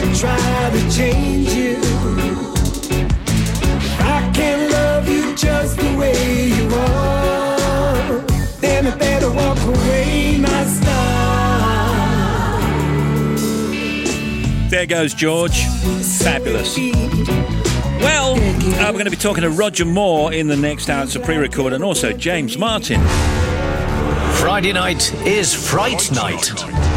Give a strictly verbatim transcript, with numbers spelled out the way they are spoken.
try to change you. I can love you just the way you are. Then I better walk away, my star. There goes George. Fabulous. Well, uh, we're going to be talking to Roger Moore in the next hour. It's a pre-record, and also James Martin. Friday night is Fright Night.